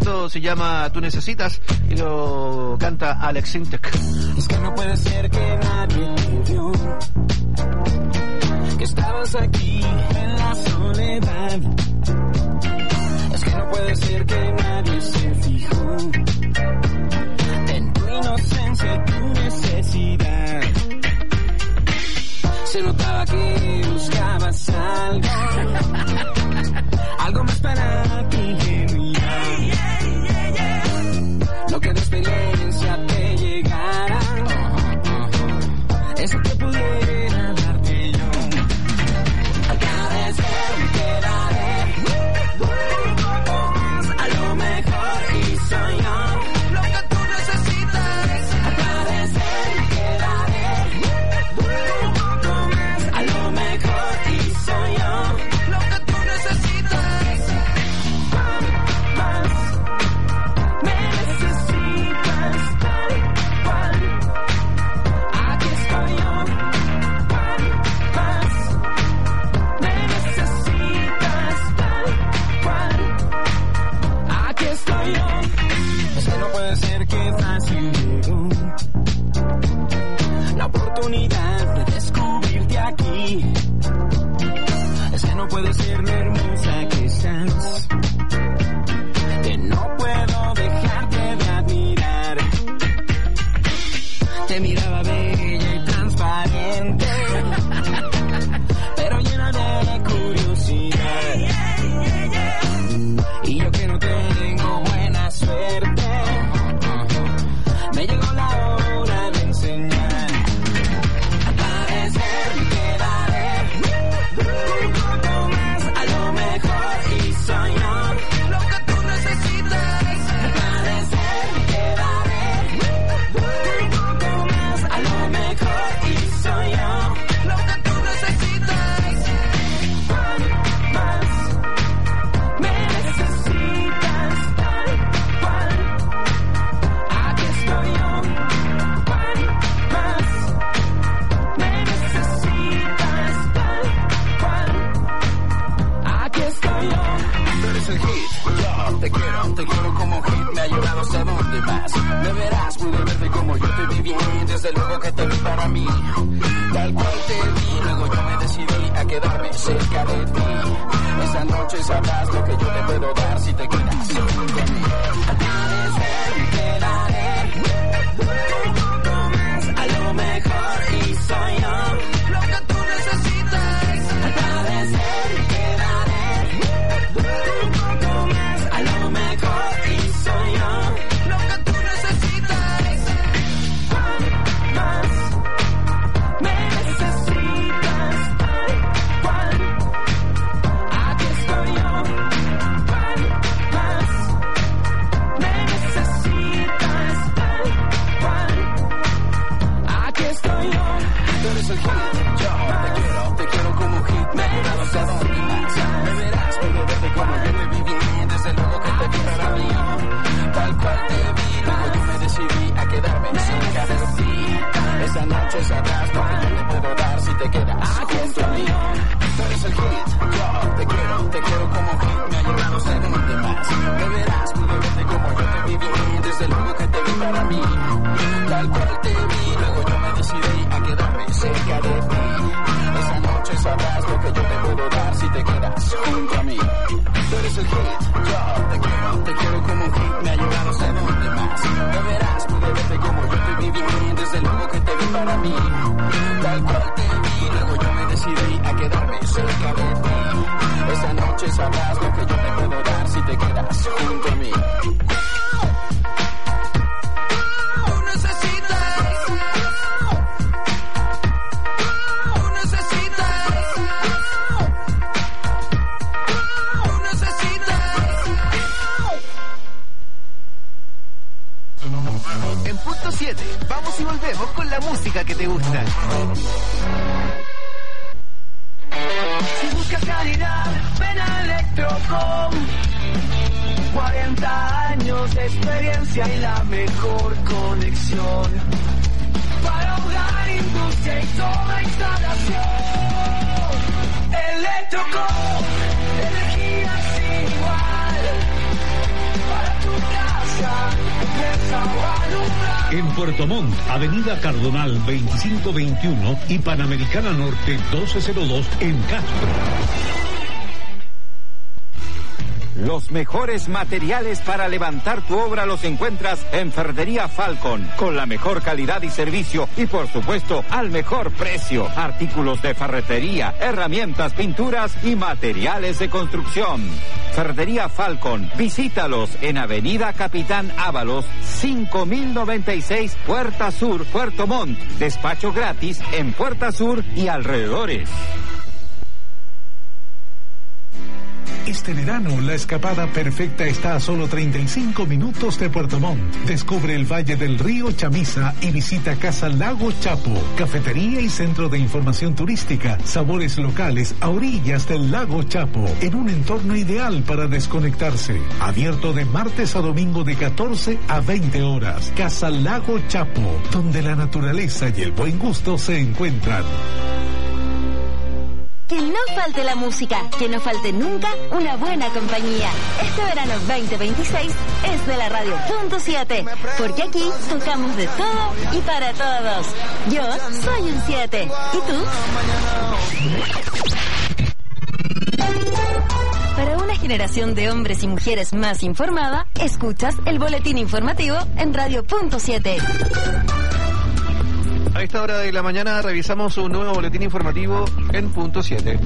Esto se llama Tú Necesitas y lo canta Alex Sintek. Es que no puede ser que nadie te vio, que estabas aquí en la soledad. Es que no puede ser que nadie se fijó en tu inocencia y tu necesidad. Se notaba que buscabas algo, algo más para ti genuino, lo que de experiencia te llegara, eso que pudiera darte yo. Agradecer me quedaré un poco más, a lo mejor y soy yo lo que tú necesitas. Agradecer me quedaré un poco más, a lo mejor y soy yo lo que tú necesitas. Más, me necesitas tal cual. Aquí estoy yo. Más, me necesitas tal cual. Aquí estoy yo. Es que no puede ser que fácil llegó la oportunidad de descubrirte aquí. Es que no puede ser lo hermosa que estás, que no puedo dejarte de admirar. Te miraba bella y transparente, pero llena de curiosidad. Y yo que no tengo buena suerte, me llegó la hora de enseñar. Al parecer me quedaré un poco más, a lo mejor y soy yo lo que tú necesitas. Al parecer me quedaré un poco más, a lo mejor y soy yo lo que tú necesitas. Más, me necesitas tal cual. Aquí estoy yo. Más, me necesitas tal cual. Aquí estoy yo. Tú eres el hit, yo te quiero como hit. Me ha ayudado a ser donde más. Me verás, pude verte como yo te vi bien. Desde luego que te vi para mí, tal cual te vi. Luego yo me decidí a quedarme cerca de ti. Esa noche sabrás lo que yo te puedo dar si te quedas junto a mí. Al parecer me quedaré un poco más, a lo mejor y soy yo lo que tú necesitas. Al parecer me quedaré un poco más, a lo mejor y soy yo lo que tú necesitas. Más, me necesitas tal cual. Aquí estoy yo. Más, me necesitas tal cual. Aquí estoy yo. Tú eres el hit, yo te quiero como hit. Me ha ayudado a ser donde más. Me verás, pude verte como yo te vi bien. Desde luego que te vi para mí, tal cual te vi. Luego yo me decidí a quedarme cerca de ti. Esa noche sabrás lo que yo te puedo dar si te quedas junto a mí. Tú eres el hit, yo te quiero como hit. Me ha ayudado a ser donde más. Me verás, pude verte como yo te vi bien. Desde luego que te vi para mí, tal cual te vi. Luego yo me decidí a quedarme cerca de ti. Esa noche sabrás lo que yo te puedo dar si te quedas junto a mí. Tú eres el hit, yo te quiero como hit. Me ha ayudado a ser donde más. Me verás, pude verte como yo te vi bien. Desde luego que te vi para mí, tal cual te vi. Luego yo me decidí a quedarme cerca de ti. Esa noche sabrás lo que yo te puedo dar si te quedas junto a mí. Tú necesitas. Tú necesitas. Tú necesitas. En punto 7, vamos y volvemos con la música que te gusta. Si buscas calidad, ven a Electrocom. 40 años de experiencia y la mejor conexión para hogar, industria y toda instalación. Electrocom, energía sin igual para tu En Puerto Montt, Avenida Cardonal 2521 y Panamericana Norte 1202 en Castro. Los mejores materiales para levantar tu obra los encuentras en Ferretería Falcon, con la mejor calidad y servicio y por supuesto al mejor precio. Artículos de ferretería, herramientas, pinturas y materiales de construcción. Ferretería Falcon, visítalos en Avenida Capitán Ábalos 5096, Puerta Sur, Puerto Montt. Despacho gratis en Puerta Sur y alrededores. Este verano, la escapada perfecta está a solo 35 minutos de Puerto Montt. Descubre el Valle del Río Chamisa y visita Casa Lago Chapo, cafetería y centro de información turística, sabores locales a orillas del Lago Chapo, en un entorno ideal para desconectarse. Abierto de martes a domingo de 14 a 20 horas. Casa Lago Chapo, donde la naturaleza y el buen gusto se encuentran. Que no falte la música, que no falte nunca una buena compañía. Este verano 2026 es de la Radio Punto 7, porque aquí tocamos de todo y para todos. Yo soy un 7, ¿y tú? Para una generación de hombres y mujeres más informada, escuchas el boletín informativo en Radio Punto 7. A esta hora de la mañana revisamos un nuevo boletín informativo en Punto 7.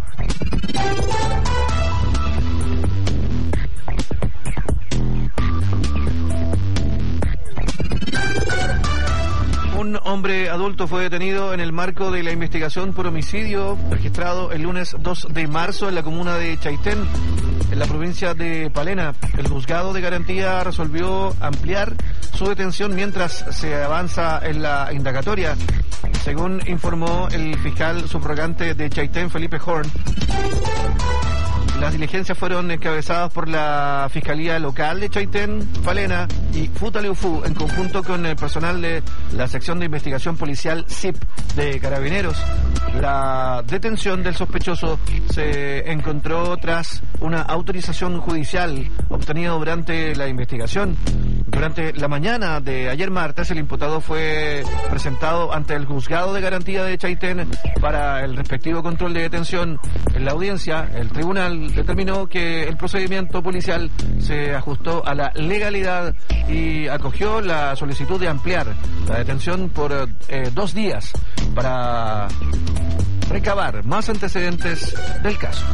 Un hombre adulto fue detenido en el marco de la investigación por homicidio registrado el lunes 2 de marzo en la comuna de Chaitén, en la provincia de Palena. El juzgado de garantía resolvió ampliar su detención mientras se avanza en la indagatoria, según informó el fiscal subrogante de Chaitén, Felipe Horn. Las diligencias fueron encabezadas por la Fiscalía Local de Chaitén, Palena y Futaleufú, en conjunto con el personal de la Sección de Investigación Policial SIP de Carabineros. La detención del sospechoso se encontró tras una autorización judicial obtenida durante la investigación. Durante la mañana de ayer martes, el imputado fue presentado ante el juzgado de garantía de Chaitén para el respectivo control de detención. En la audiencia, el tribunal determinó que el procedimiento policial se ajustó a la legalidad y acogió la solicitud de ampliar la detención por 2 días para recabar más antecedentes del caso.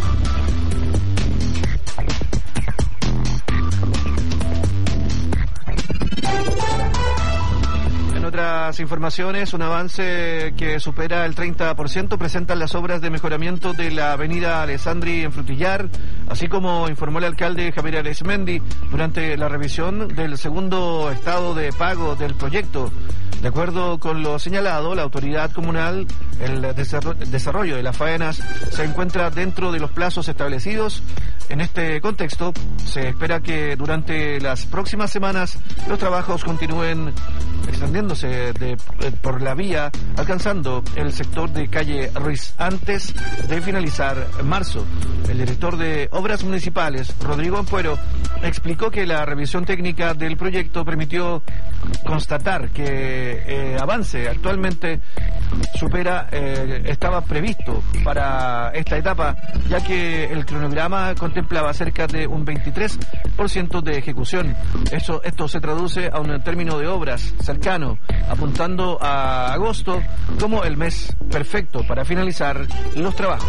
En otras informaciones, un avance que supera el 30% presentan las obras de mejoramiento de la avenida Alessandri en Frutillar, así como informó el alcalde Javier Arizmendi durante la revisión del segundo estado de pago del proyecto. De acuerdo con lo señalado, la autoridad comunal, el desarrollo de las faenas se encuentra dentro de los plazos establecidos. En este contexto, se espera que durante las próximas semanas los trabajos continúen extendiéndose por la vía, alcanzando el sector de calle Ruiz antes de finalizar marzo. El director de Obras Municipales, Rodrigo Ampuero, explicó que la revisión técnica del proyecto permitió constatar que avance actualmente estaba previsto para esta etapa, ya que el cronograma contemplaba cerca de un 23% de ejecución. Esto se traduce a un término de obras cercano, apuntando a agosto como el mes perfecto para finalizar los trabajos.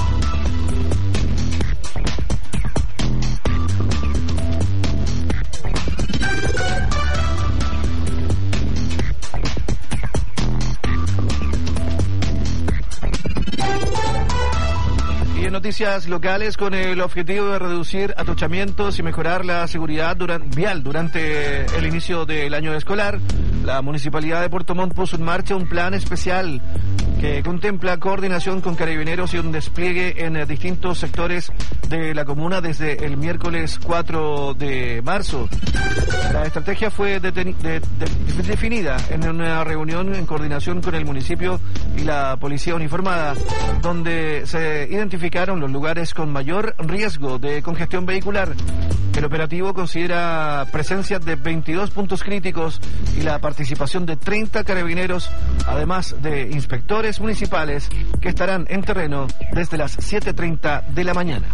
Noticias locales. Con el objetivo de reducir atochamientos y mejorar la seguridad vial durante el inicio del año escolar, la Municipalidad de Puerto Montt puso en marcha un plan especial que contempla coordinación con Carabineros y un despliegue en distintos sectores de la comuna desde el miércoles 4 de marzo. La estrategia fue definida en una reunión en coordinación con el municipio y la policía uniformada, donde se identificaron los lugares con mayor riesgo de congestión vehicular. El operativo considera presencia de 22 puntos críticos y la participación de 30 carabineros, además de inspectores municipales que estarán en terreno desde las 7:30 de la mañana.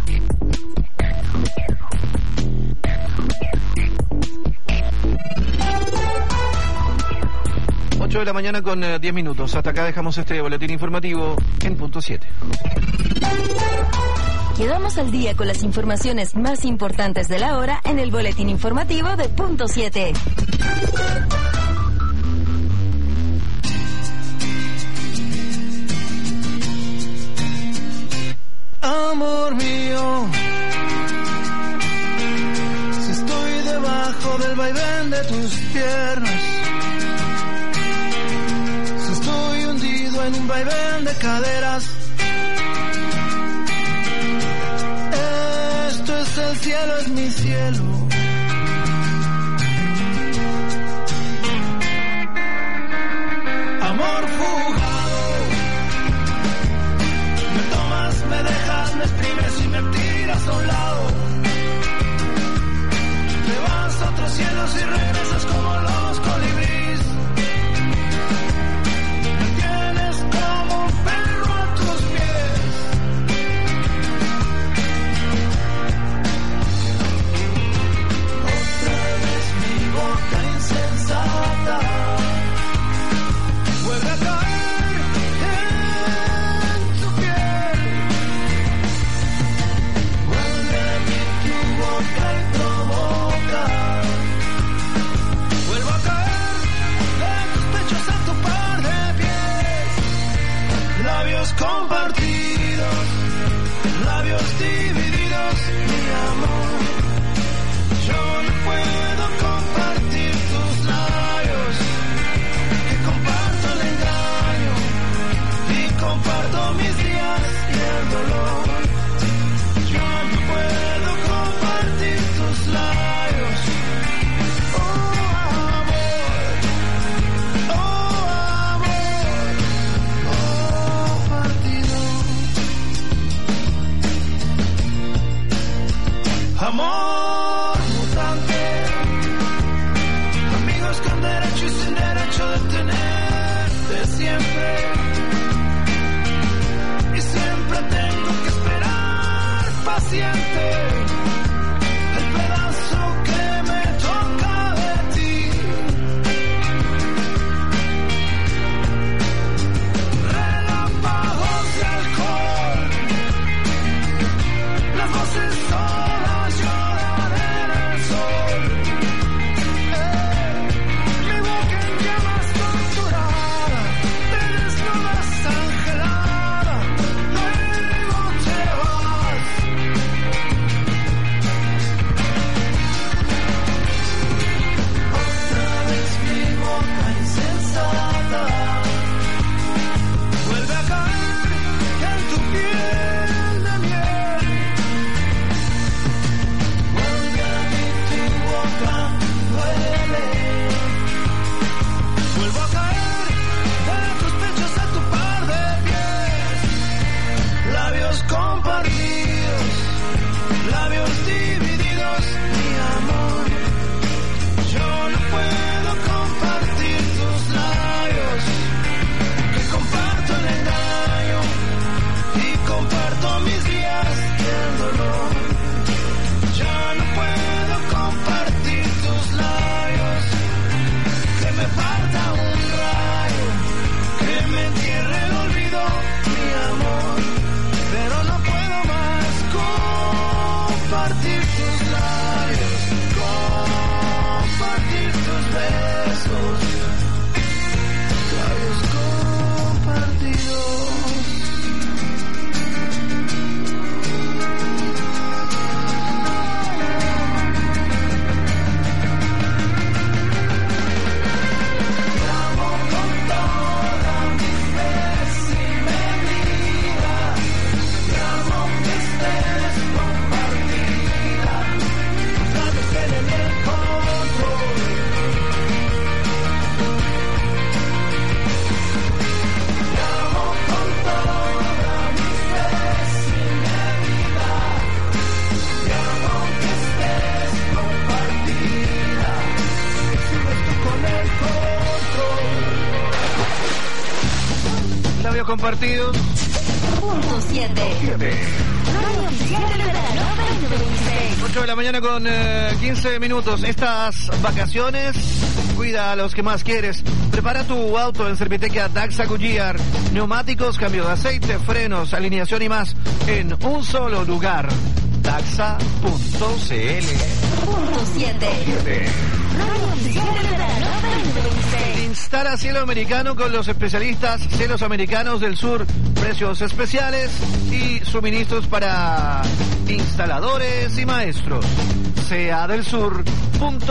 De la mañana con 10 minutos. Hasta acá dejamos este boletín informativo en punto 7. Quedamos al día con las informaciones más importantes de la hora en el boletín informativo de punto 7. Amor mío, si estoy debajo del vaivén de tus piernas, en un vaivén de caderas, esto es el cielo, es mi cielo. Amor fugado, me tomas, me dejas, me exprimes y me tiras a un lado. Te vas a otros cielos y regresas como los colibríes. Vuelve a caer en tu piel, vuelve a abrir tu boca y provocar, vuelvo a caer de tus pechos a tu par de pies, labios compartidos, labios divididos, mi amor, yo no puedo compartir tus labios, que comparto el engaño y comparto mis días y el dolor. Yo no puedo compartir tus labios. Oh amor, partido. Amor mutante, amigos con derecho y sin derecho de tenerte siempre, y siempre tengo que esperar paciente el pedazo que me toca de ti. Relámpagos de alcohol, las voces solas lloran en el sol. Mi boca en llamas torturada, te desnudas angelada, luego te vas. Otra vez mi boca insensata vuelve a caer en tu piel de miel. Vuelve a abrir tu boca, duele. Vuelvo a caer de tus pechos a tu par de pies, labios compartidos, labios divididos, mi amor. Yo no puedo compartir tus labios, que comparto el engaño y comparto mis días y el dolor. Ya no puedo compartir tus labios, que me parta un rayo, que me entierre el olvido, mi amor. Pero no puedo más compartir tus labios, compartir tus besos, labios compartidos. Te amo con toda mi fe, si me miras, te amo que estés compartida, tus labios tienen el control, compartidos. Punto 7. Radio Oficial del Verano 2026. 8 de la mañana con 15 minutos. Estas vacaciones, cuida a los que más quieres. Prepara tu auto en Serviteca Daxa Goodyear. Neumáticos, cambio de aceite, frenos, alineación y más en un solo lugar. Daxa.cl. Punto 7. Radio Oficial del Verano 2026. Instala Cielo Americano con los especialistas Cielos Americanos del Sur. Precios especiales y suministros para instaladores y maestros. seadelsur.cl.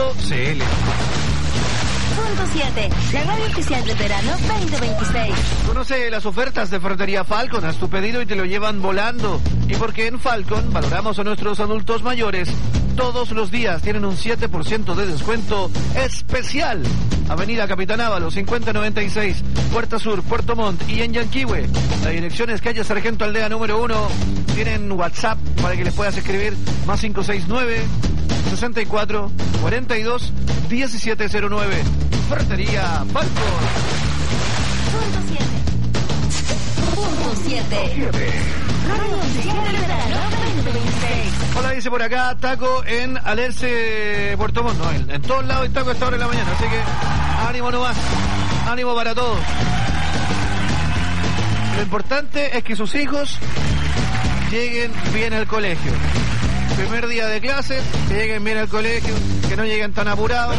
Punto 7. La radio oficial del verano 2026. Conoce las ofertas de Ferretería Falcon. Haz tu pedido y te lo llevan volando. Y porque en Falcon valoramos a nuestros adultos mayores. Todos los días tienen un 7% de descuento especial. Avenida Capitán Ávalo, 5096, Puerta Sur, Puerto Montt y en Yanquihue. La dirección es calle Sargento Aldea número 1. Tienen WhatsApp para que les puedas escribir más 569 64 42 1709. Ferretería Falcon. Punto 7. Radio Oficial del Verano 2026. Hola, dice por acá, taco en Alerce, Puerto Montt. No, en todos lados hay taco a esta hora de la mañana, así que ánimo nomás, ánimo para todos. Lo importante es que sus hijos lleguen bien al colegio. Primer día de clases, que lleguen bien al colegio, que no lleguen tan apurados.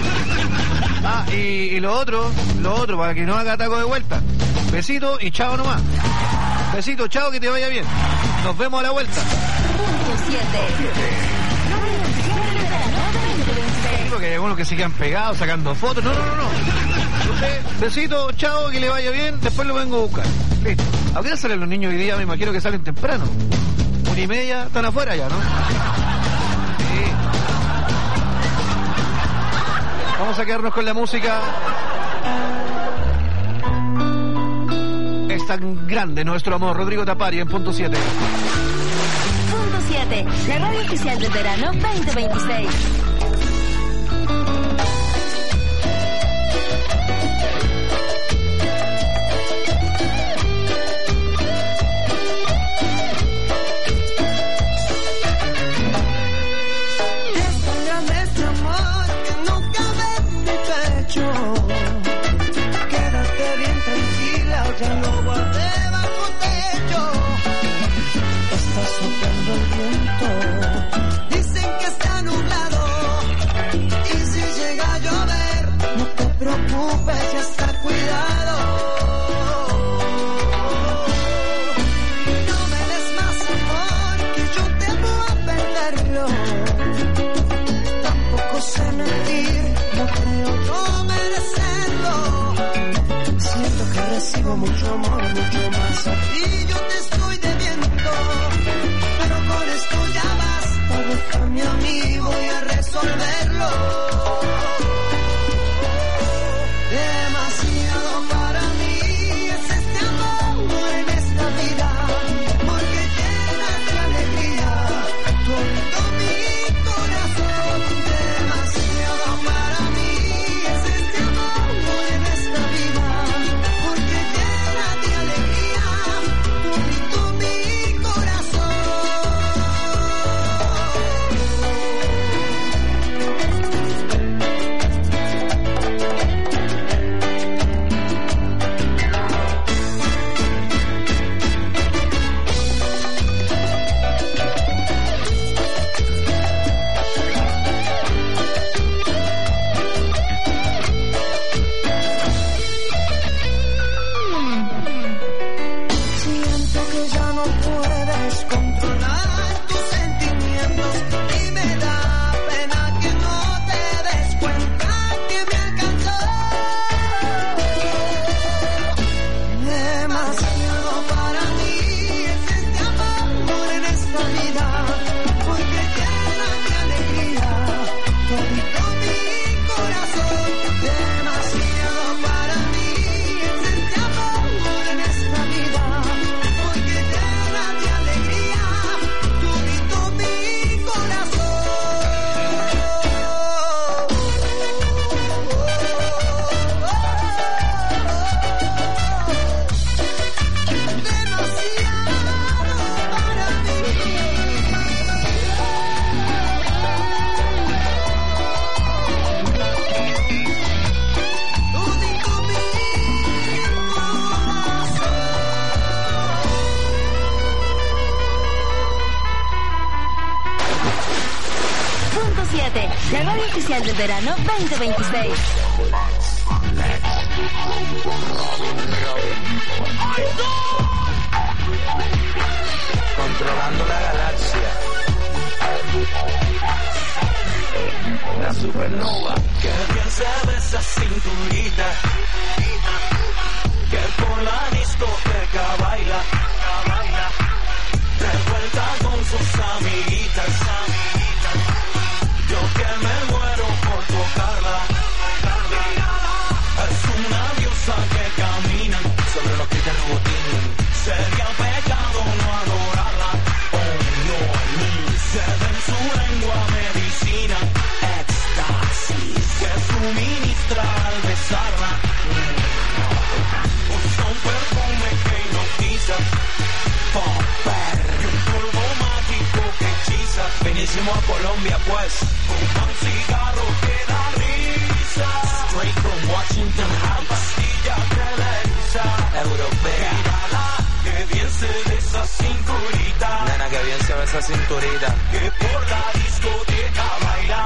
Y lo otro, para que no haga taco de vuelta. Besito y chao nomás. Besito, chao, que te vaya bien. Nos vemos a la vuelta. Punto 7. Radio Oficial del Verano 2026. Porque hay algunos que se quedan pegados sacando fotos. No. Usted, besito, chao, que le vaya bien. Después lo vengo a buscar. Listo. ¿A qué hora salen los niños hoy día? Me imagino que salen temprano. 1:30, están afuera ya, ¿no? Sí. Vamos a quedarnos con la música. Es tan grande nuestro amor. Rodrigo Tapari en Punto 7. Punto 7. La radio oficial del verano 2026. Ya lo guardé bajo techo. Está soplando el viento. Dicen que está nublado. Y si llega a llover, no te preocupes, ya está cuidado. No me des más amor, que yo temo a perderlo. Tampoco sé mentir, no creo yo merecerlo. Siento que recibo mucho amor, mucho más a ti yo te estoy debiendo. Pero con esto ya basta, déjame a mí, voy a resolverlo. Demasiado para mí es este amor en esta vida, porque llenas de alegría todo mi corazón. Demasiado para mí es este amor en esta vida, porque llena de alegría todo mi oficial del verano 2026. Controlando la galaxia. La supernova. Que bien se ve esa cinturita. Que por la discoteca baila. De vuelta con sus amiguitas. Yo que me muero por tocarla. Es una diosa que camina sobre los pies del botín. Sería pecado no adorarla. Oh no, se da en su lengua medicina. Éxtasis que suministra al besarla. Usa un perfume que hipnotiza. Popper y un polvo mágico que hechiza. Venimos a Colombia pues. Fuma un cigarro que da risa. Straight from Washington Heights. Pastilla que le eriza. Europea. Mírala, que bien se ve esa cinturita. Nena, que bien se ve esa cinturita. Que por la discoteca baila.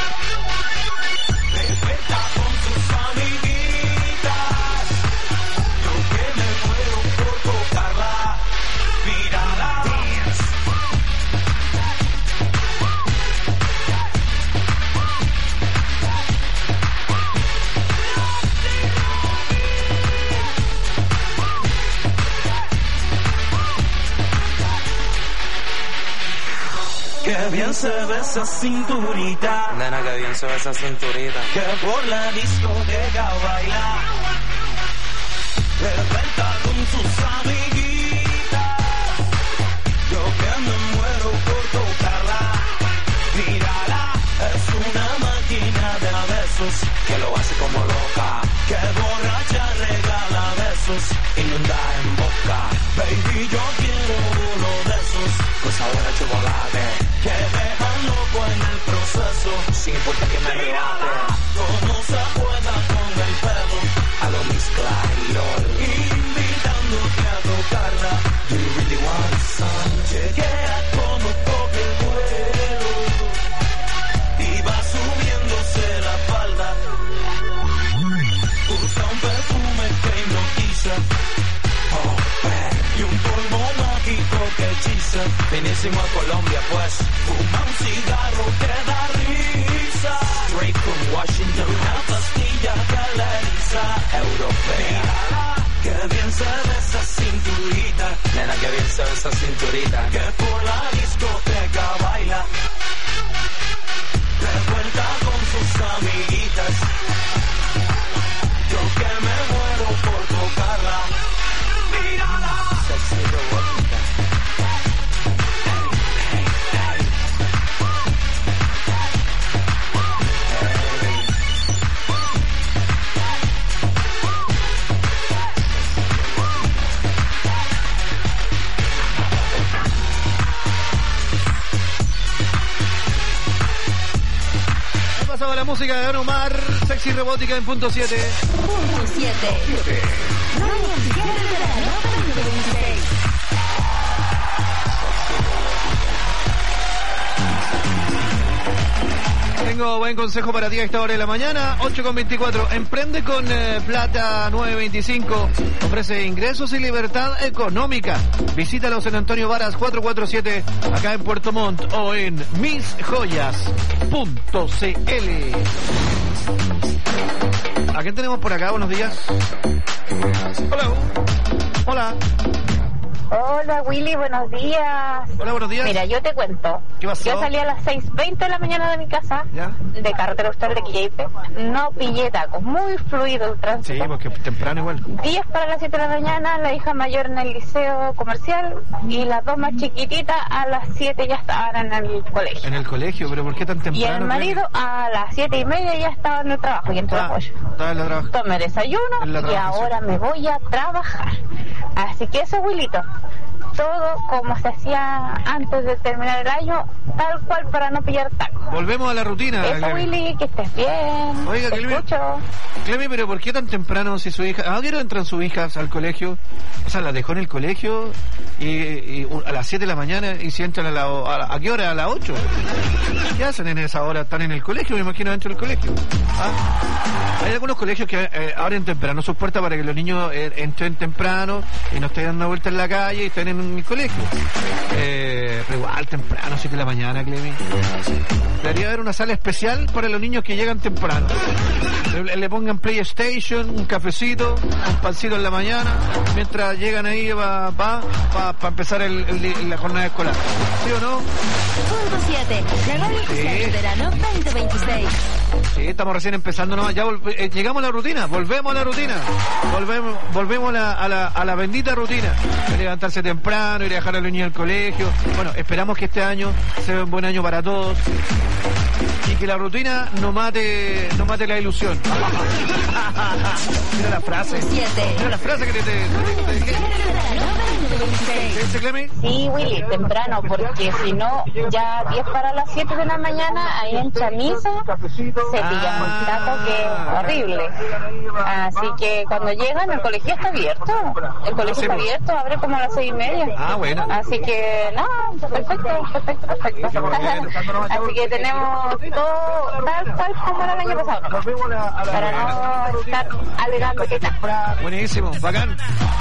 De vuelta con sus amiguitas. Yo que me muero por tocarla. Mírala. Que bien se ve esa cinturita. Nena, que bien se ve esa cinturita. Que por la discoteca baila. De vuelta con sus amiguitas. Yo que me muero por tocarla. Mírala, es una máquina de besos. Que lo hace como loca. Que borracha regala besos. Inunda en boca. Baby, yo quiero uno de esos. Con sabor a chocolate. Que dejan loco en el proceso. Sin importar que me rebate. Como se pueda con el pedo. A lo Miss Clairol. Invitándote a tocarla. Do you really want some? Chequea como toque el vuelo. Y va subiéndose la falda. Usa un perfume que hipnotiza. Y un polvo mágico que hechiza. Venimos a Colombia pues. Fuma un cigarro que da risa. Straight from Washington. Una pastilla que le eriza. Europea. Mírala, que bien se ve esa cinturita. Nena, que bien se ve esa cinturita. Que por la discoteca baila. De vuelta con sus amiguitas. Yo que me muero por tocarla. Mírala. Sexy robótica. Ha pasado la música de Don Omar, Sexy Robótica en punto 7. Punto 7. Radio oficial del verano 2026. Tengo buen consejo para ti a esta hora de la mañana, 8:24. Emprende con Plata 925. Ofrece ingresos y libertad económica. Visítalos en Antonio Varas 447, acá en Puerto Montt, o en misjoyas.cl. ¿A quién tenemos por acá? Buenos días. Hola. Hola. Hola Willy, buenos días. Hola, buenos días. Mira, yo te cuento. ¿Qué pasó? Yo salí a las 6:20 de la mañana de mi casa, ¿Ya? de carretera austral de Quillaipe. No pillé tacos, muy fluido el tránsito. Sí, porque temprano igual. 10 para las 7 de la mañana, la hija mayor en el liceo comercial y las dos más chiquititas a las 7 ya estaban en el colegio. En el colegio, pero ¿por qué tan temprano? Y el marido a las 7:30 ya estaba en el trabajo y entró a apoyo. Estaba en la trabajo. Tomé desayuno En la y trabajación. ahora me voy a trabajar. Así que eso, Wilito. todo como se hacía antes de terminar el año, tal cual, para no pillar tacos. Volvemos a la rutina. Eso, Clemi. Willy, que estés bien. Oiga, Te Clemi. escucho. Clemi, pero ¿por qué tan temprano si su hija... ¿A qué hora entran sus hijas al colegio? O sea, las dejó en el colegio y a las 7 de la mañana y si entran ¿a qué hora? ¿A las 8? ¿Qué hacen en esa hora? ¿Están en el colegio? Me imagino dentro del colegio. ¿Ah? Hay algunos colegios que abren temprano sus puertas para que los niños entren temprano y no estén dando vuelta en la calle y estén en el colegio. Pero igual temprano, 7 de la mañana, Clemi. Debería haber una sala especial para los niños que llegan temprano. Le pongan PlayStation, un cafecito, un pancito en la mañana, mientras llegan ahí para empezar la jornada escolar. ¿Sí o no? Punto 7, la radio oficial del verano 2026. Sí, estamos recién empezando nomás. Ya llegamos a la rutina, volvemos a la rutina. Volvemos a la bendita rutina. De levantarse temprano, ir a dejar a los niños al colegio. Bueno, esperamos que este año sea un buen año para todos. Y que la rutina no mate la ilusión. Mira la frase. 7. Mira la frase que te dije. ¿Qué dice, Clemi? Sí, Willy, temprano, porque si no, ya 10 para las 7 de la mañana, ahí en Chamisa, se pilla un taco que es horrible. Así que cuando llegan, el colegio está abierto. El colegio está abierto, abre como a las 6:30. Ah, bueno. Así que, no, perfecto. Así que tenemos todo tal cual como era el año pasado, para no estar alegando que está. Buenísimo, bacán.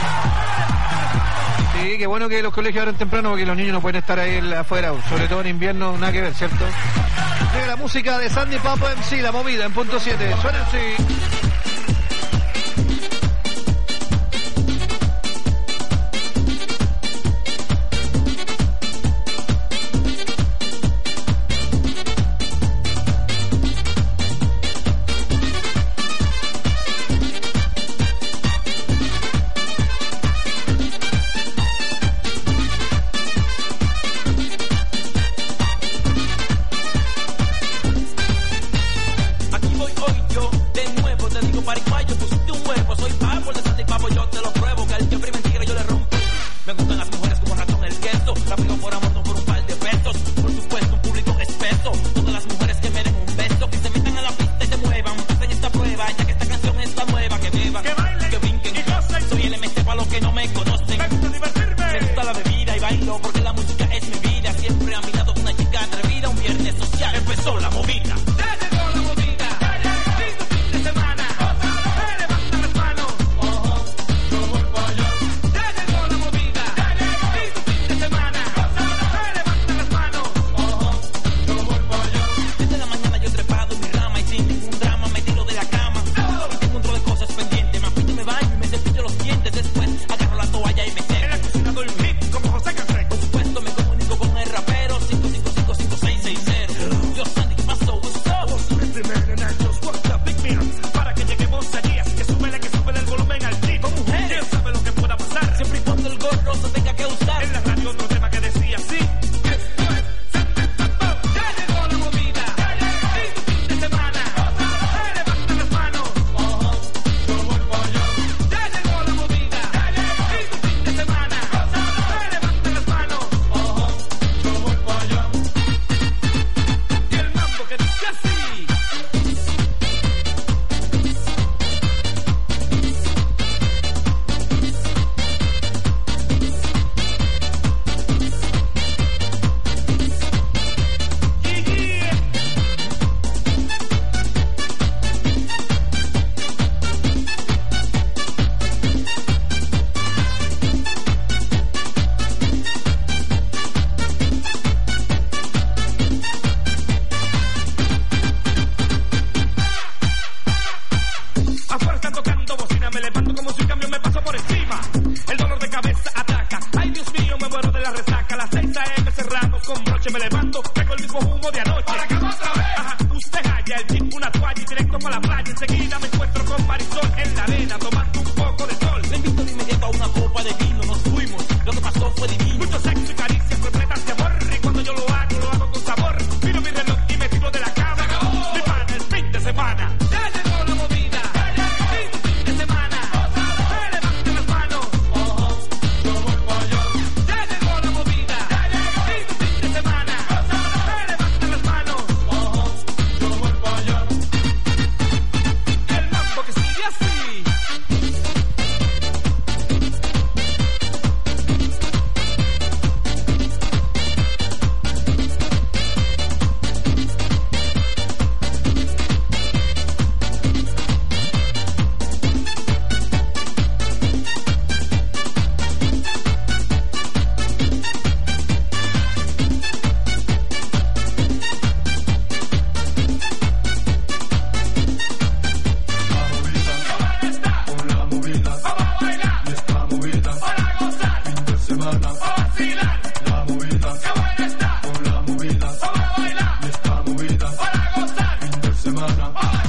Sí, qué bueno que los colegios abran temprano porque los niños no pueden estar ahí afuera, sobre todo en invierno, nada que ver, ¿cierto? Llega la música de Sandy Papo MC, La Movida, en punto 7. Suena así.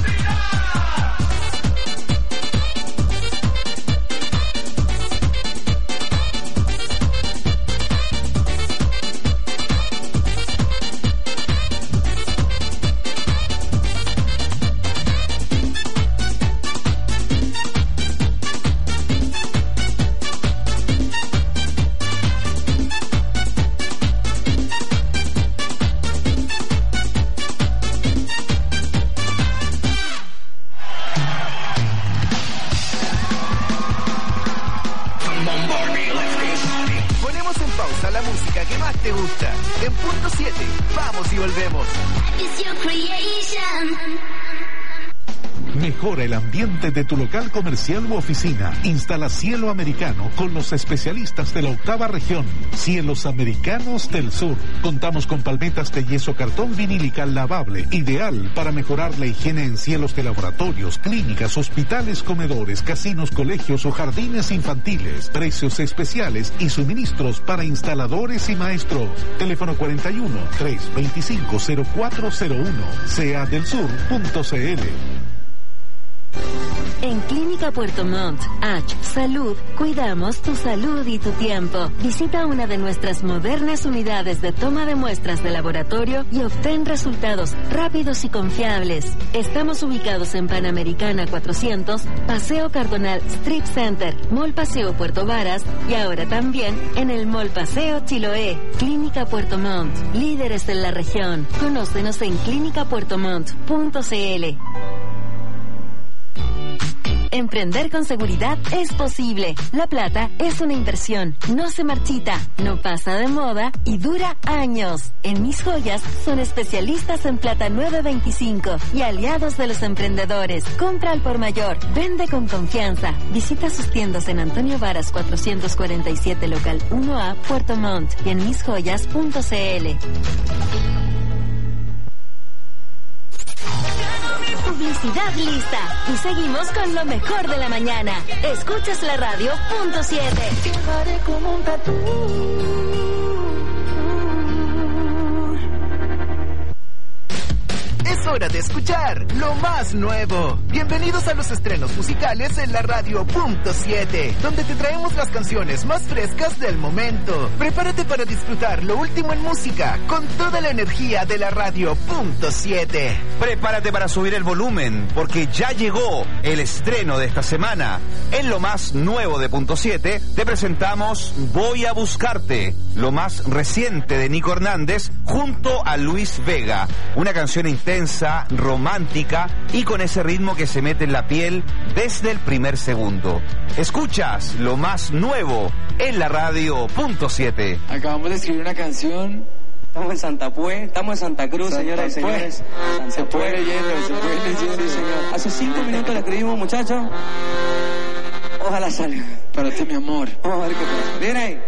Mejora el ambiente de tu local comercial u oficina. Instala cielo americano con los especialistas de la 8ª región. Cielos Americanos del Sur. Contamos con palmetas de yeso cartón vinílica lavable, ideal para mejorar la higiene en cielos de laboratorios, clínicas, hospitales, comedores, casinos, colegios o jardines infantiles. Precios especiales y suministros para instaladores y maestros. Teléfono 41-325-0401. seadelsur.cl. En Clínica Puerto Montt, H Salud, cuidamos tu salud y tu tiempo. Visita una de nuestras modernas unidades de toma de muestras de laboratorio y obtén resultados rápidos y confiables. Estamos ubicados en Panamericana 400, Paseo Cardonal Strip Center, Mall Paseo Puerto Varas y ahora también en el Mall Paseo Chiloé. Clínica Puerto Montt, líderes en la región. Conócenos en clinicapuertomont.cl. Emprender con seguridad es posible. La plata es una inversión, no se marchita, no pasa de moda y dura años. En Mis Joyas son especialistas en plata 925 y aliados de los emprendedores. Compra al por mayor, vende con confianza. Visita sus tiendas en Antonio Varas 447 local 1A Puerto Montt y en misjoyas.cl. Publicidad lista y seguimos con lo mejor de la mañana. Escuchas la radio .7. Llevaré como un tatú. Es hora de escuchar lo más nuevo. Bienvenidos a los estrenos musicales en la radio .7, donde te traemos las canciones más frescas del momento. Prepárate para disfrutar lo último en música con toda la energía de la radio .7. Prepárate para subir el volumen, porque ya llegó el estreno de esta semana. En lo más nuevo de .7 te presentamos Voy a Buscarte, lo más reciente de Nico Hernández junto a Luis Vega. Una canción intensa, romántica y con ese ritmo que se mete en la piel desde el primer segundo. Escuchas lo más nuevo en la radio .7. Acabamos de escribir una canción. Estamos en Santa Pue, estamos en Santa Cruz, señoras y señores. Se puede leyendo, sí, señor. Hace 5 minutos la escribimos, muchachos. Ojalá salga. Para ti, mi amor. Vamos a ver qué pasa. ¿Viene?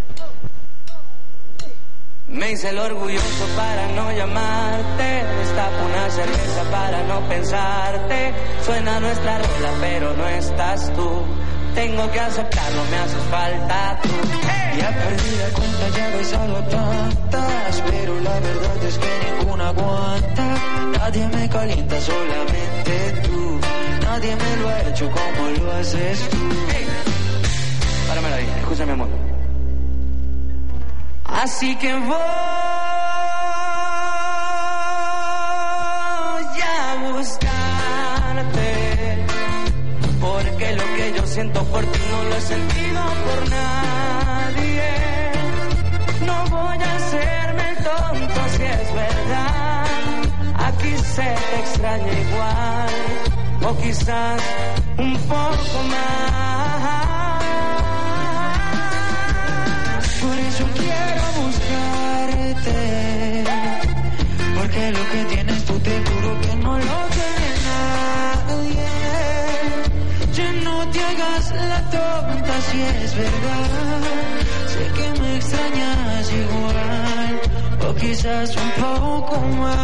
Me hice el orgulloso para no llamarte, destapo una cerveza para no pensarte. Suena nuestra rola pero no estás tú, tengo que aceptarlo, me haces falta tú. Ya perdí la cuenta, ya he besado tantas, pero la verdad es que ninguna aguanta. Nadie me calienta, solamente tú. Nadie me lo ha hecho como lo haces tú. Hey, páramela ahí, escúchame, amor. Así que voy a buscarte, porque lo que yo siento por ti no lo he sentido por nadie. No voy a hacerme el tonto si es verdad, aquí se te extraña igual, o quizás un poco más. Por eso quiero buscarte, porque lo que tienes tú te juro que no lo tiene nadie. Ya no te hagas la tonta si es verdad, sé que me extrañas igual, o quizás un poco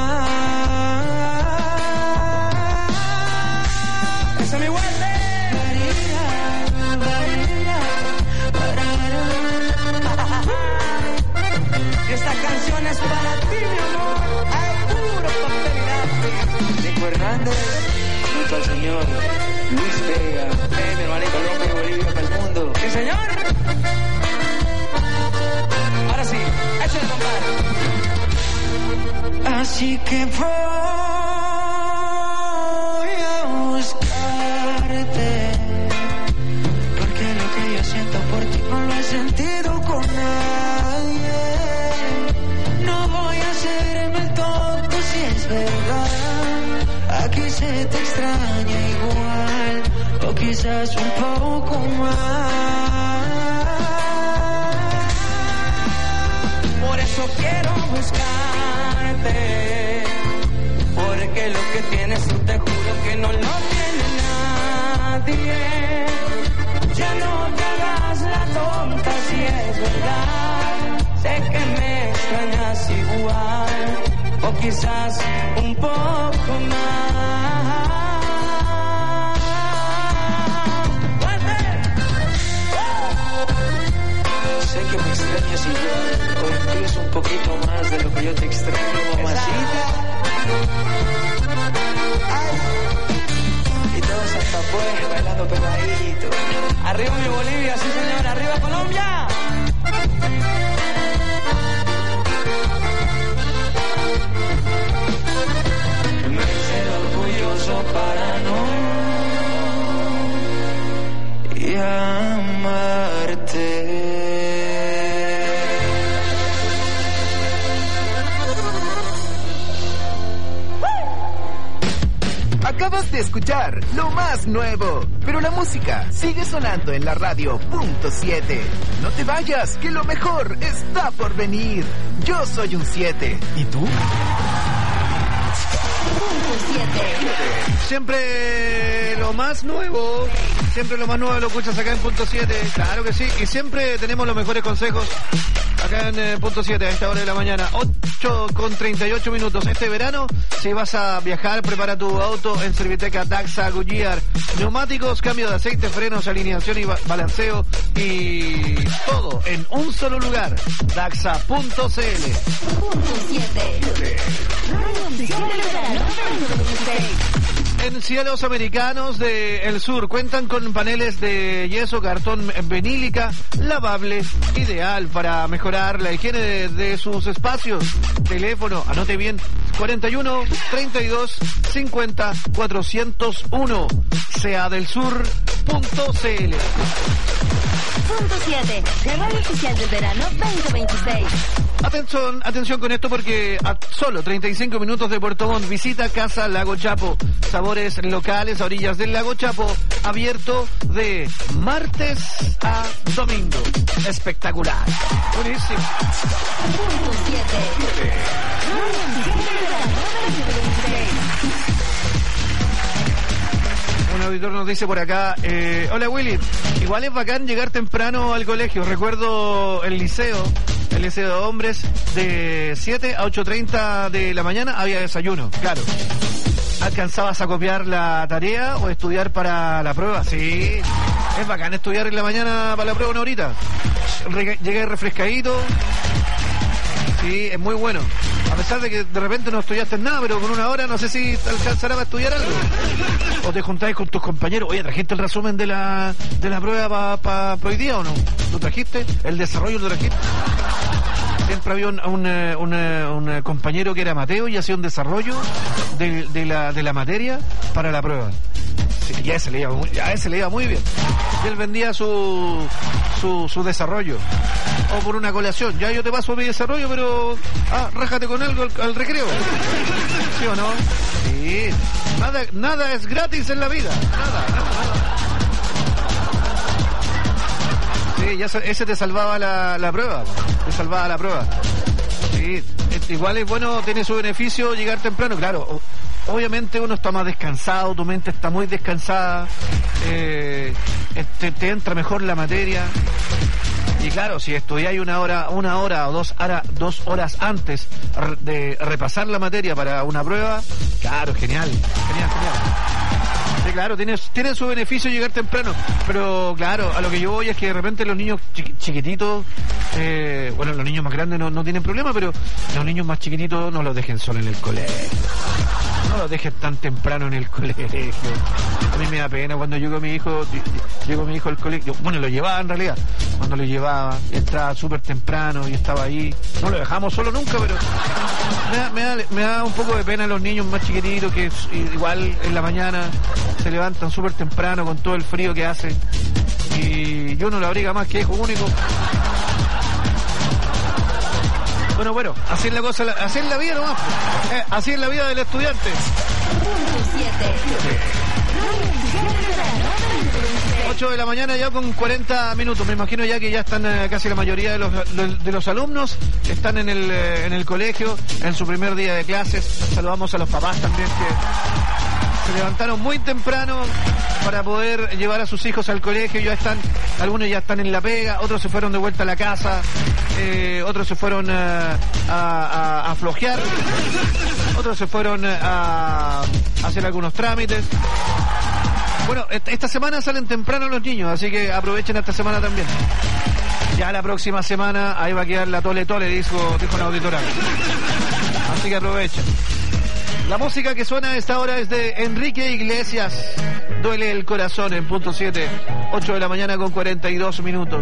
más. Esa me guarde. Esta canción es para ti, mi amor. Ay, puro papel. Nico Hernández. señor Luis Vega. Mi hermanito Colombia y Bolivia para el mundo. Sí, señor. Ahora sí, échale, compadre. Así que voy a buscarte, porque lo que yo siento por ti no lo he sentido con nadie. No voy a hacerme el tonto si es verdad. Aquí se te extraña igual, o quizás un poco más. Por eso quiero buscarte, porque lo que tienes tú te juro que no lo tiene nadie. Ya no te hagas la tonta si es verdad. Sé que me extrañas igual, o quizás un poco más. Sé que me extrañas igual, o incluso un poquito más de lo que yo te extraño, mamacita. Ay. Y todos hasta afuera bailando pegadito. Arriba mi Bolivia, sí señor, arriba Colombia. Me hice orgulloso para no llamarte. Acabas de escuchar lo más nuevo, pero la música sigue sonando en la radio .7. No te vayas, que lo mejor está por venir. Yo soy un 7. ¿Y tú? Siempre lo más nuevo, lo escuchas acá en Punto 7, claro que sí, y siempre tenemos los mejores consejos acá en Punto 7 a esta hora de la mañana, 8:38. Este verano, si vas a viajar, prepara tu auto en Serviteca Daxa Goodyear. Neumáticos, cambio de aceite, frenos, alineación y balanceo y todo en un solo lugar. Daxa.cl. En Cielos Americanos del Sur cuentan con paneles de yeso, cartón vinílica, lavable, ideal para mejorar la higiene de sus espacios. Teléfono, anote bien, 41 32 50 401. seadelsur.cl. Punto 7, la radio oficial del verano 2026. Atención con esto porque a solo 35 minutos de Puerto Montt, visita Casa Lago Chapo. Sabores locales a orillas del Lago Chapo, abierto de martes a domingo. Espectacular. Buenísimo. Punto 7. Radio oficial del verano 2026. Un auditor nos dice por acá, hola Willy, igual es bacán llegar temprano al colegio. Recuerdo el liceo de hombres, de 7 a 8:30 de la mañana había desayuno, claro. ¿Alcanzabas a copiar la tarea o estudiar para la prueba? Sí, es bacán estudiar en la mañana para la prueba una horita. Llegué refrescadito. Sí, es muy bueno. A pesar de que de repente no estudiaste nada, pero con una hora no sé si te alcanzará para estudiar algo. O te juntáis con tus compañeros. Oye, ¿trajiste el resumen de la prueba para hoy día o no? ¿Lo trajiste? ¿El desarrollo lo trajiste? Siempre había un compañero que era Mateo y hacía un desarrollo de la materia para la prueba. Sí, y a ese le iba muy bien. Y él vendía su desarrollo. O por una colación. Ya yo te paso mi desarrollo, pero rájate con algo al recreo. ¿Sí o no? Sí. Nada es gratis en la vida. Nada. Sí, ya ese te salvaba la prueba. Te salvaba la prueba. Sí. Igual es bueno, tiene su beneficio llegar temprano. Claro, obviamente uno está más descansado, tu mente está muy descansada, te entra mejor la materia. Y claro, si estudiáis una hora o 2 horas antes de repasar la materia para una prueba, claro, genial. Sí, claro, tiene su beneficio llegar temprano, pero claro, a lo que yo voy es que de repente los niños chiquititos, bueno, los niños más grandes no tienen problema, pero los niños más chiquititos no los dejen solo en el colegio. No No lo dejes tan temprano en el colegio. A mí me da pena cuando llegó mi hijo al colegio. Bueno, lo llevaba en realidad. Cuando lo llevaba, entraba súper temprano y estaba ahí. No lo dejamos solo nunca, pero me da un poco de pena los niños más chiquititos que igual en la mañana se levantan súper temprano con todo el frío que hace. Y yo no lo abriga más que hijo único. Bueno, así es la cosa, así es la vida nomás. Así es la vida del estudiante. 8 de la mañana ya con 40 minutos. Me imagino ya que ya están casi la mayoría de los alumnos. Están en el colegio, en su primer día de clases. Saludamos a los papás también que se levantaron muy temprano para poder llevar a sus hijos al colegio. Algunos ya están en la pega, otros se fueron de vuelta a la casa, otros se fueron a flojear, otros se fueron a hacer algunos trámites. Bueno, esta semana salen temprano los niños, así que aprovechen esta semana también. Ya la próxima semana ahí va a quedar la tole, dijo la auditora. Así que aprovechen. La música que suena a esta hora es de Enrique Iglesias. Duele el corazón en punto 7. 8 de la mañana con 42 minutos.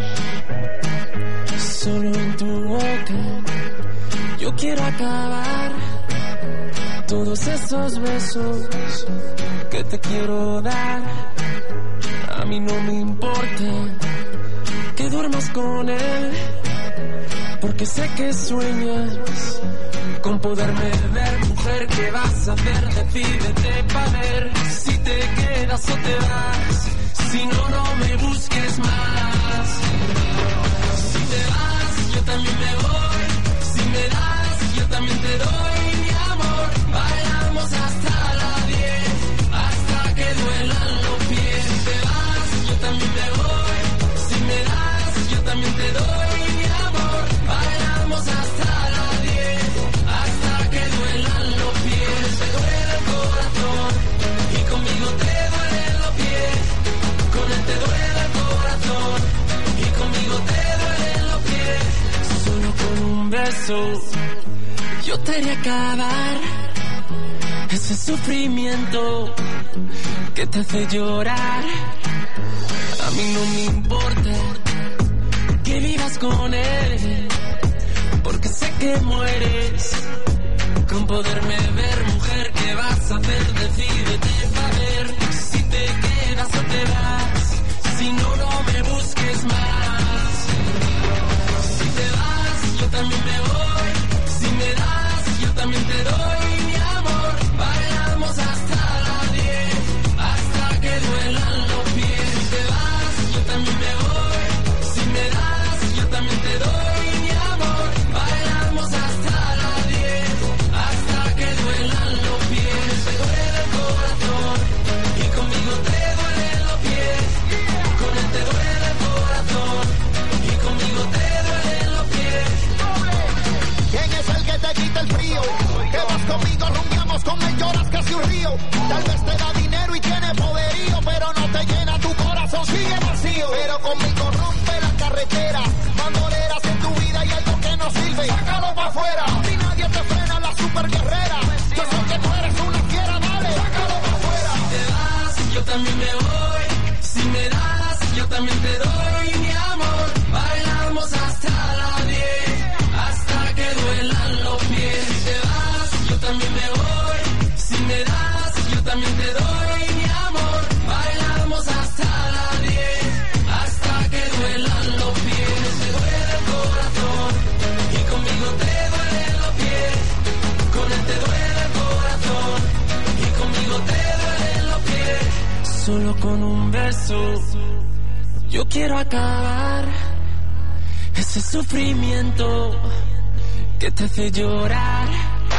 Solo en tu boca yo quiero acabar todos esos besos que te quiero dar. A mí no me importa que duermas con él, porque sé que sueñas con poderme ver. Mujer, ¿qué vas a hacer? Decídete pa' ver si te quedas o te vas. Si no, no me busques más. Si te vas, yo también me voy. Si me das, yo también te doy mi amor. Bailamos hasta las 10, hasta que duelan los pies. Si te vas, yo también me voy. Si me das, yo también te doy mi amor. Bailamos hasta las 10, hasta que duelan los pies. Te duele el corazón y conmigo te duelen los pies. Con él te duele el corazón y conmigo te duelen los pies. Solo con un beso yo te haré acabar ese sufrimiento que te hace llorar. A mí no me importa que vivas con él, porque sé que mueres con poderme ver. Mujer, ¿qué vas a hacer? Decídete pa' ver si te quedas o te vas. Si no, no me busques más. Si te vas, yo también me voy. Si me das, yo también te doy mi amor. Bailamos hasta las 10, hasta que duelan los pies. Si te vas, yo también me voy. Si me das, yo también te doy mi amor. Bailamos hasta las 10, hasta que duelan los pies. Te duele el corazón y conmigo te duelen los pies. Con él te duele el corazón y conmigo te duelen los pies. ¿Quién es el que te quita el frío? Que vas conmigo, rumbiamos con él, lloras casi un río. Tal vez te da dinero y tiene poderío, pero no te llena tu corazón, sigue vacío. Pero conmigo rompe la carretera, bandoleras en tu vida y algo que no sirve, sácalo pa' afuera. Si nadie te frena, la super guerrera. Yo sé que tú eres una fiera, dale, sácalo pa' afuera. Si te vas, yo también me voy. Si me das, yo también te doy mi amor. Bailamos hasta las 10, hasta que duelan los pies. Si te vas, yo también me voy. Si me das, yo también te doy mi amor. Bailamos hasta las 10, hasta que duelan los pies. Te duele el corazón y conmigo te duelen los pies. Con él te duele el corazón y conmigo te duelen los pies. Solo con un beso yo quiero acabar ese sufrimiento que te hace llorar.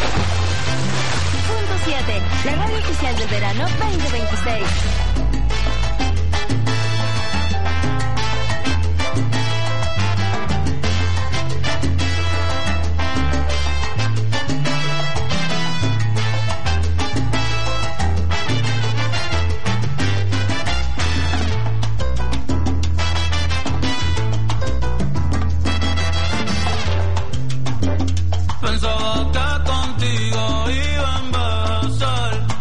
Punto 7, la radio oficial del verano 2026. Pensaba que contigo iba a envejecer.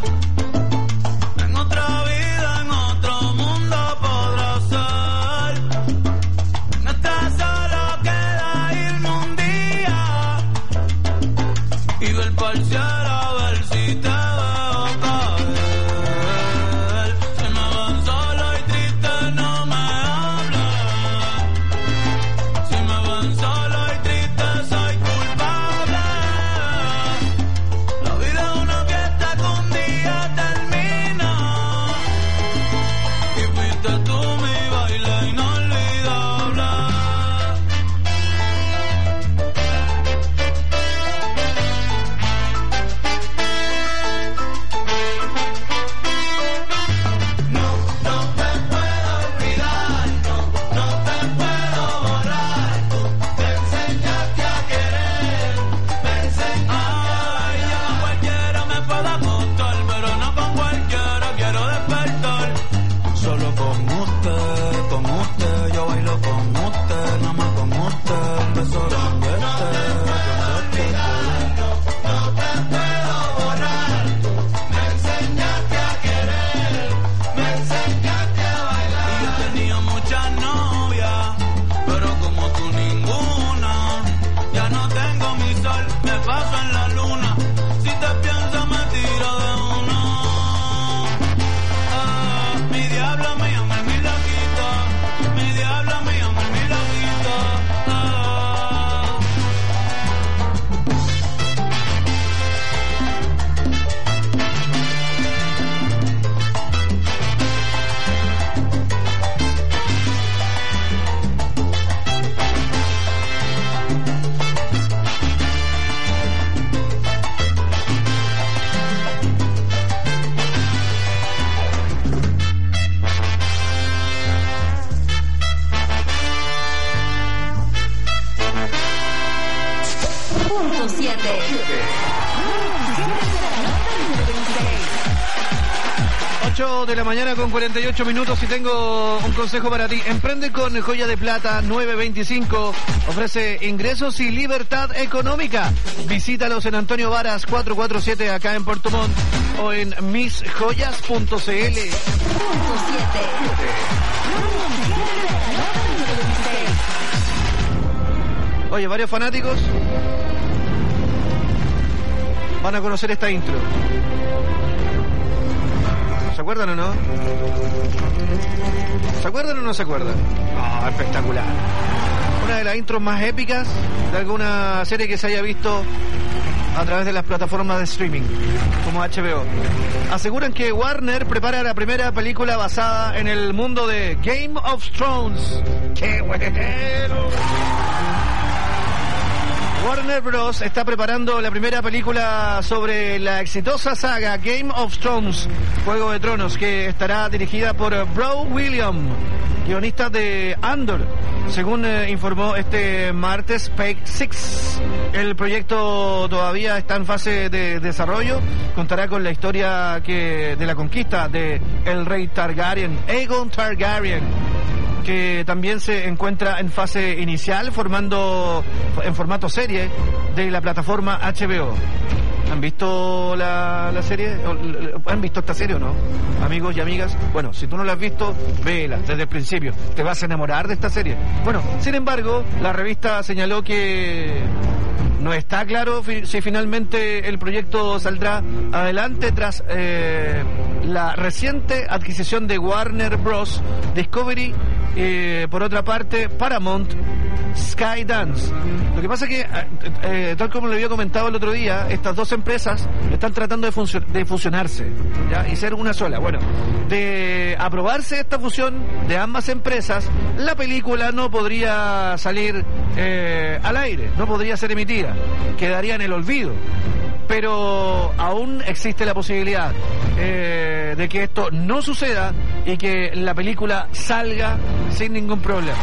8 de la mañana con 48 minutos y tengo un consejo para ti. Emprende con Joya de Plata 925. Ofrece ingresos y libertad económica. Visítalos en Antonio Varas 447 acá en Puerto Montt o en misjoyas.cl. Oye, varios fanáticos van a conocer esta intro. ¿Se acuerdan o no? ¿Se acuerdan o no se acuerdan? Oh, espectacular. Una de las intros más épicas de alguna serie que se haya visto a través de las plataformas de streaming, como HBO. Aseguran que Warner prepara la primera película basada en el mundo de Game of Thrones. ¡Qué bueno! Warner Bros. Está preparando la primera película sobre la exitosa saga Game of Thrones, Juego de Tronos, que estará dirigida por Bro Williams, guionista de Andor, según informó este martes Page Six. El proyecto todavía está en fase de desarrollo. Contará con la historia de la conquista de el rey Targaryen, Aegon Targaryen, que también se encuentra en fase inicial, formando en formato serie de la plataforma HBO. ¿Han visto la serie? ¿Han visto esta serie o no? Amigos y amigas, bueno, si tú no la has visto, véela desde el principio, te vas a enamorar de esta serie. Bueno, sin embargo, la revista señaló que no está claro si finalmente el proyecto saldrá adelante tras la reciente adquisición de Warner Bros. Discovery, por otra parte Paramount, Skydance. Lo que pasa es que, tal como le había comentado el otro día, estas dos empresas están tratando de fusionarse, ¿ya? Y ser una sola. Bueno, de aprobarse esta fusión de ambas empresas, la película no podría salir al aire, no podría ser emitida, quedaría en el olvido. Pero aún existe la posibilidad de que esto no suceda y que la película salga sin ningún problema.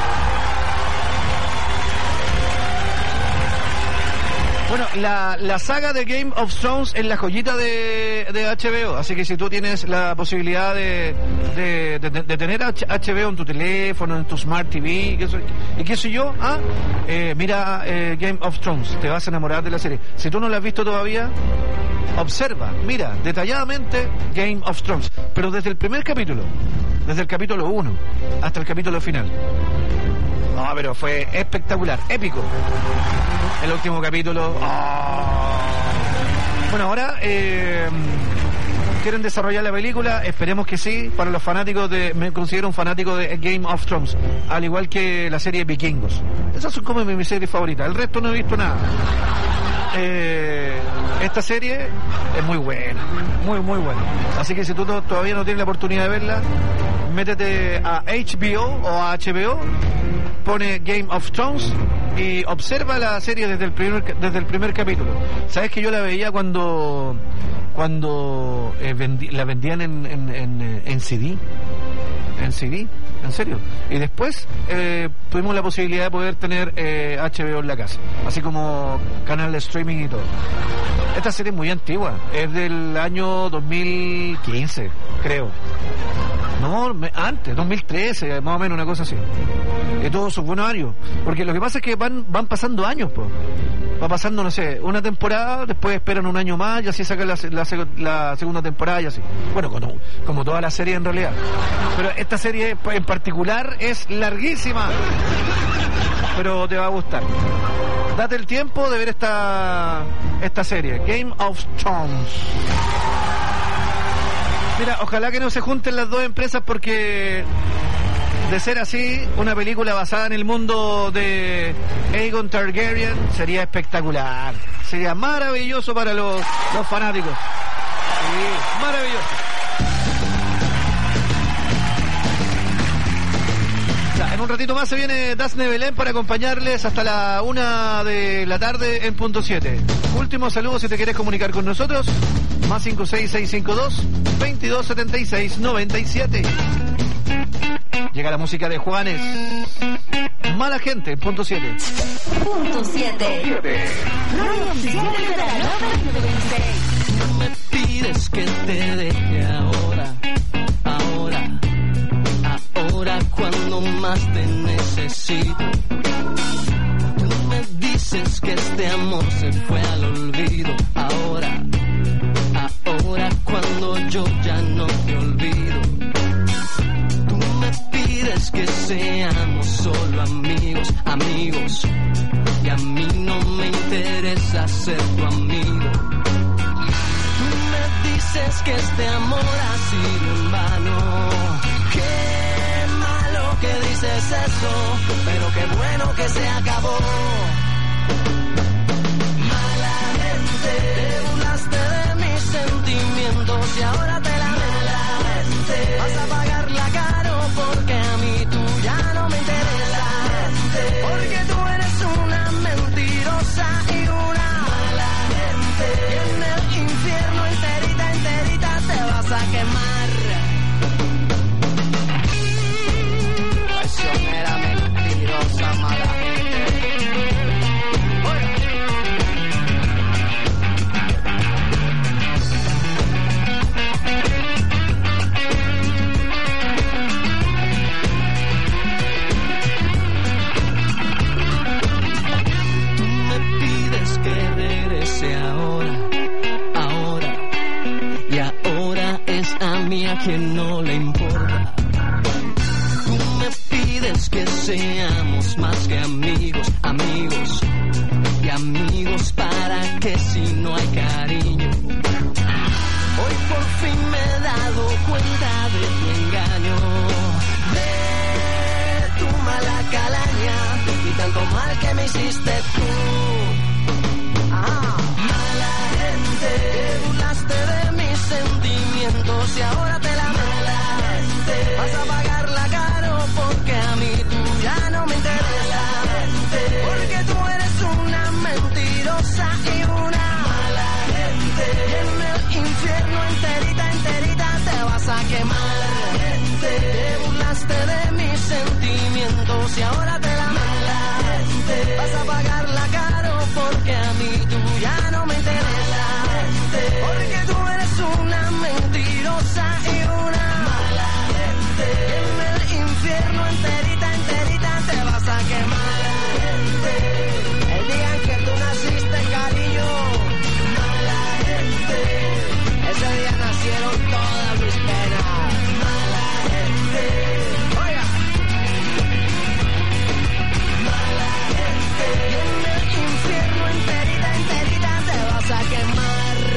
Bueno, la saga de Game of Thrones es la joyita de HBO, así que si tú tienes la posibilidad de tener HBO en tu teléfono, en tu Smart TV, y qué sé yo, mira Game of Thrones, te vas a enamorar de la serie. Si tú no la has visto todavía, observa, mira detalladamente Game of Thrones, pero desde el primer capítulo, desde el capítulo 1 hasta el capítulo final. No, pero fue espectacular, épico. El último capítulo. Oh. Bueno, ahora quieren desarrollar la película, esperemos que sí. Para los fanáticos me considero un fanático de Game of Thrones, al igual que la serie Vikingos. Esas son como mi serie favorita. El resto no he visto nada. Esta serie es muy buena, muy buena. Así que si tú todavía no tienes la oportunidad de verla, métete a HBO o a HBO, pone Game of Thrones y observa la serie desde el primer capítulo. Sabes que yo la veía cuando la vendían en CD. En CD, en serio. Y después tuvimos la posibilidad de poder tener HBO en la casa, así como canal de streaming y todo. Esta serie es muy antigua, es del año 2015, creo. No, antes, 2013, más o menos, una cosa así. De todos sus buenos años. Porque lo que pasa es que van pasando años, pues. Va pasando, no sé, una temporada, después esperan un año más y así sacan la segunda temporada y así. Bueno, como toda la serie en realidad. Pero esta serie en particular es larguísima. Pero te va a gustar. Date el tiempo de ver esta serie, Game of Thrones. Mira, ojalá que no se junten las dos empresas, porque de ser así, una película basada en el mundo de Aegon Targaryen sería espectacular. Sería maravilloso para los fanáticos. Sí, maravilloso. En un ratito más se viene Dafne Belén para acompañarles hasta la 1 de la tarde en punto 7. Último saludo si te quieres comunicar con nosotros, más 56652-2276-97. Llega la música de Juanes. Mala gente en punto 7. Punto 7. Radio oficial del verano 96. No me pides que te deje ahora. se fue al olvido. Ahora cuando yo ya no te olvido, tú me pides que seamos solo amigos, y a mí no me interesa ser tu amigo. Tú me dices que este amor ha sido en vano. Qué malo que dices eso, pero qué bueno que se acabó. Malamente te burlaste de mis sentimientos y ahora te lamentes. Vas a pagarla caro porque a mí tú ya no me interesa. Porque tú eres una mentirosa y una mala gente. Y en el infierno enterita te vas a quemar. Traicionera, mentirosa, mala gente. A quien no le importa. Tú me pides que seamos más que amigos, y amigos para que si no hay cariño. Hoy por fin me he dado cuenta de tu engaño, de tu mala calaña y tanto mal que me hiciste tú. Mala gente, te burlaste de mis sentimientos y ahora te lamentes. Vas a pagarla caro porque a mí tú ya no me interesa. Porque tú eres una mentirosa y una mala gente. Y en el infierno enterita te vas a quemar. Te burlaste de mis sentimientos y ahora te lamentes. Vas a pagarla caro porque a mí tú ya no me interesa. Porque tú eres una mentirosa y una mala gente. En el infierno enterita te vas a quemar. El día en que tú naciste, cariño, mala gente. Ese día nacieron todas mis penas. Mala gente. Oiga. Mala gente. Y en el infierno enterita te vas a quemar.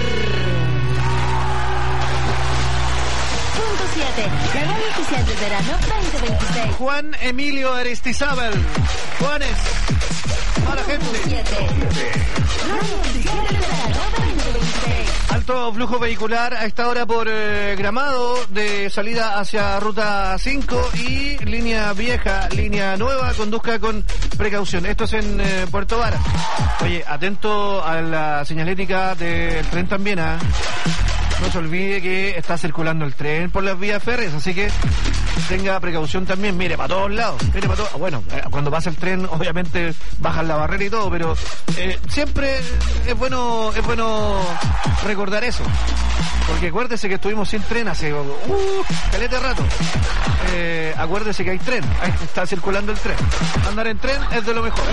Punto 7, la radio oficial del verano 2026. Juan Emilio Aristizábal. Juanes, para gente. 7, radio oficial del verano 2026. Alto flujo vehicular a esta hora por Gramado, de salida hacia Ruta 5 y línea vieja, línea nueva, conduzca con precaución. Esto es en Puerto Vara. Oye, atento a la señalética del tren también, ¿ah? No se olvide que está circulando el tren por las vías férreas, así que tenga precaución también. Mire para todos lados, mire para todos. Bueno, cuando pasa el tren, obviamente bajan la barrera y todo, pero siempre es bueno recordar eso, porque acuérdese que estuvimos sin tren hace caleta de rato. Acuérdese que hay tren, ahí está circulando el tren. Andar en tren es de lo mejor.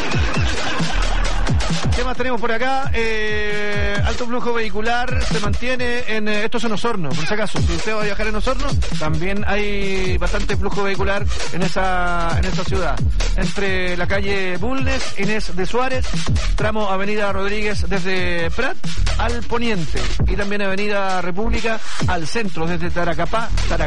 ¿Qué más tenemos por acá? Alto flujo vehicular se mantiene en... esto es en Osorno, por si acaso. Si usted va a viajar en Osorno, también hay bastante flujo vehicular en esa ciudad. Entre la calle Bulnes, Inés de Suárez, tramo Avenida Rodríguez desde Prat al poniente. Y también Avenida República al centro, desde Tarapacá.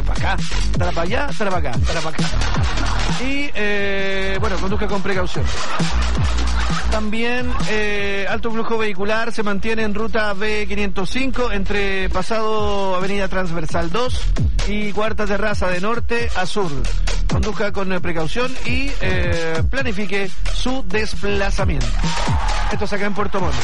Y, bueno, conduzca con precaución. También alto flujo vehicular se mantiene en ruta B505 entre pasado Avenida Transversal 2 y Cuarta Terraza de norte a sur. Conduzca con precaución y planifique su desplazamiento. Esto es acá en Puerto Montt.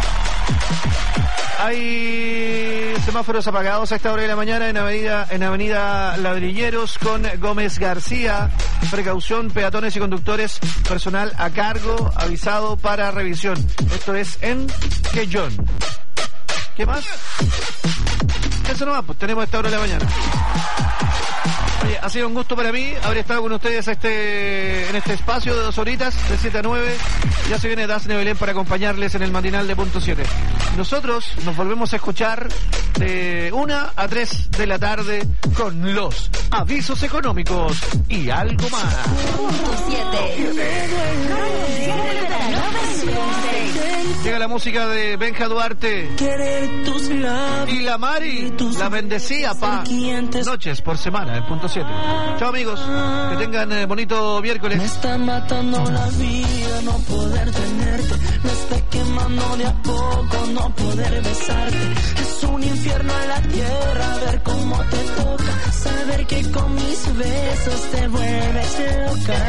Hay semáforos apagados a esta hora de la mañana en Avenida Ladrilleros con Gómez García. Precaución, peatones y conductores, personal a cargo, avisado para revisión. Esto es en Quellón. ¿Qué más? Eso nomás, pues tenemos a esta hora de la mañana. Oye, ha sido un gusto para mí haber estado con ustedes en este espacio de 2 horitas, de 7 a 9. Ya se viene Dafne Belén para acompañarles en el matinal de Punto 7. Nosotros nos volvemos a escuchar de 1 a 3 de la tarde con los avisos económicos y algo más. Punto 7. Llega la música de Benja Duarte y la Mari, la bendecía pa noches por semana en Punto 7. Chao amigos, que tengan bonito miércoles. Me está matando la vida no poder tenerte, me está quemando de a poco no poder besarte. Es un infierno en la tierra ver cómo te toca, saber que con mis besos te vuelves loca.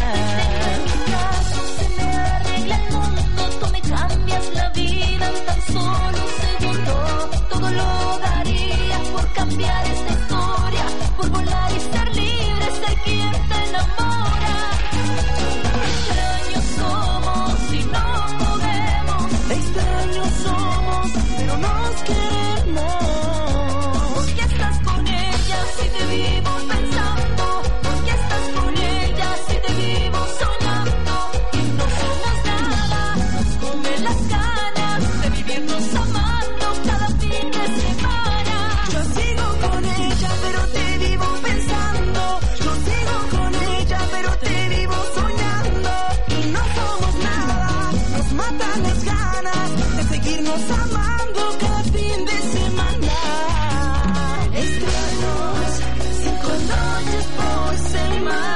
Cambias la vida en tan solo un segundo. Todo lo daría por cambiar esta historia, por volar y ser libre, ser quien te enamora. Extraños somos y no podemos. Extraños somos, pero nos queremos. ¿Por qué estás con ella si te vivo pensando? ¿Por qué estás con ella si te vivo soñando? Y no somos nada. Las ganas de vivirnos amando cada fin de semana. Yo sigo con ella pero te vivo pensando. Yo sigo con ella pero te vivo soñando. Y no somos nada, nos matan las ganas de seguirnos amando cada fin de semana. Extraños 5 noches por semana.